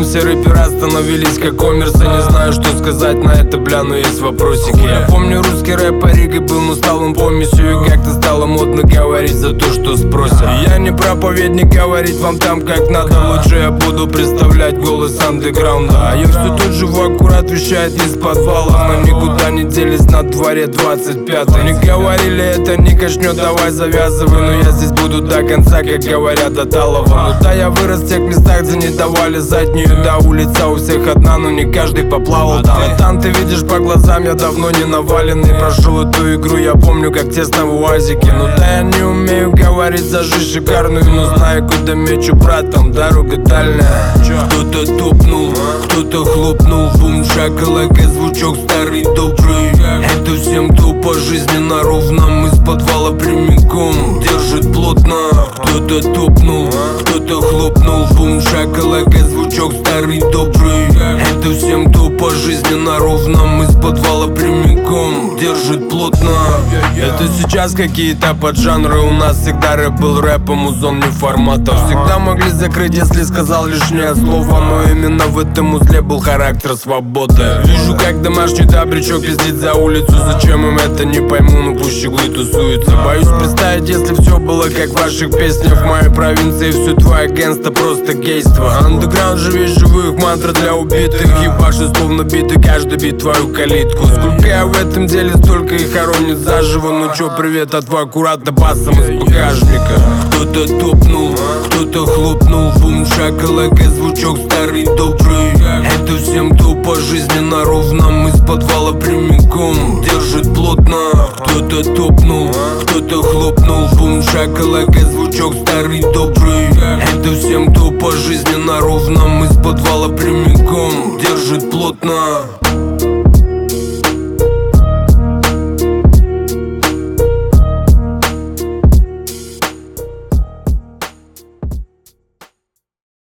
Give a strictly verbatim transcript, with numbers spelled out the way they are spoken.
все рэперы остановились как коммерсы. Не знаю, что сказать на это, бля, но есть вопросики. Я помню, русский рэп по Риге был усталым помесью, и как-то стало модно говорить за то, что спросят. Я не проповедник, говорить вам там как надо. Лучше я буду представлять голос андеграунда. А я все тут живу, аккурат вещает из подвала. Мы никуда не делись, на дворе двадцать пятый. Не говорили, это не качнет, давай завязывай. Но я здесь буду до конца, как говорят от Алова. Ну да, я вырос в тех местах, где не давали заднюю. Да, улица у всех одна, но не каждый поплавал там. Братан, ты видишь по глазам, я давно не наваленный. Прошел эту игру, я помню, как тесно в УАЗике. Ну да, я не умею говорить за жизнь шикарную, но знаю, куда мечу, брат, там дорога дальняя. Кто-то топнул, кто-то хлопнул, бум, шакалака, звучок старый добрый. Это всем тупо, жизненно ровно, мы с подвала прямиком, держит плотно. Кто-то топнул, кто-то хлопнул, бум, шакалака, звучок старый добрый. Это всем тупо, жизненно ровно, мы с подвала прямиком, держит плотно. Это сейчас какие-то поджанры, у нас всегда рэп был рэпом, узон не формата. Всегда могли закрыть, если сказал лишнее слово, но именно в этом узле был характер свободы. Вижу, как домашний добрячок пиздит за улицу. Зачем им это, не пойму, но пусть щеглы тусуются. Боюсь представить, если все было как в ваших песнях. В моей провинции все твое агентство, просто гейство. Андеграунд же весь живых, мантра для убитых. Ебаши словно биты, каждый бит твою калитку. Сколько я в этом деле, столько их хоронит заживо. Ну чё, привет от вас, аккуратно басом из багажника. Кто-то топнул, кто-то хлопнул, бум, шакалака, звучок старый добрый. Это всем тупо, жизненно ровно, мы с подвала прямиком, держит плотно. Кто-то топнул, кто-то хлопнул, бум, шакалака, звучок старый добрый. Это всем тупо, жизненно ровно, мы с подвала прямиком, держит плотно.